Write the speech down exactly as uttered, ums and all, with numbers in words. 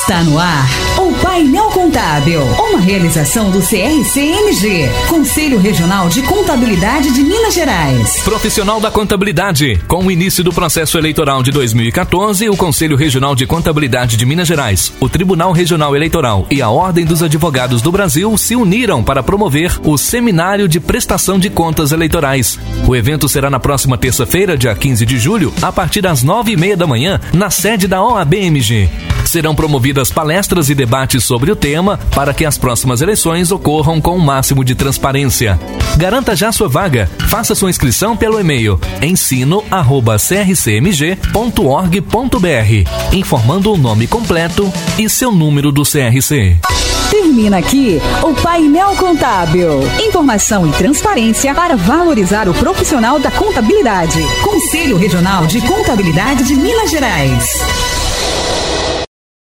Está no ar o Painel Contábil, uma realização do C R C M G, Conselho Regional de Contabilidade de Minas Gerais. Profissional da Contabilidade. Com o início do processo eleitoral de dois mil e quatorze, o Conselho Regional de Contabilidade de Minas Gerais, o Tribunal Regional Eleitoral e a Ordem dos Advogados do Brasil se uniram para promover o Seminário de Prestação de Contas Eleitorais. O evento será na próxima terça-feira, dia quinze de julho, a partir das nove e meia da manhã, na sede da O A B M G. Serão promovidas palestras e debates sobre o tema para que as próximas eleições ocorram com o máximo de transparência. Garanta já sua vaga. Faça sua inscrição pelo e-mail ensino arroba c r c m g ponto org ponto b r, informando o nome completo e seu número do C R C. Termina aqui o Painel Contábil. Informação e transparência para valorizar o profissional da contabilidade. Conselho Regional de Contabilidade de Minas Gerais.